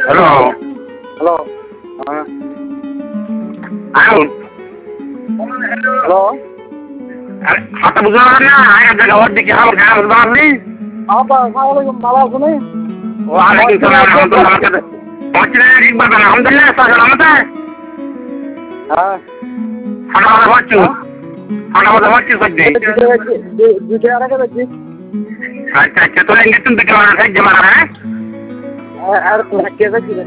hello hello হ্যাঁ আয়ুন hello হাতে বুঝতে পারেন না আয়ের জায়গা ওর দিকে আমার গায়ে বুঝতে পারলি আপা আসসালামু আলাইকুম ভালো আছেন ওয়ালাইকুম সালাম রহমতুল্লাহ বরকাতুহু পৌঁছলে একবার বানা আলহামদুলিল্লাহ সালামতে হ্যাঁ খানা মতো হচ্ছু খানা মতো হচ্ছু সত্যি দুটো আর আগে দেখছি আচ্ছা আচ্ছা তোলে গেছুন থেকে মারা সাহায্য মারা হ্যাঁ আর কে দেখছি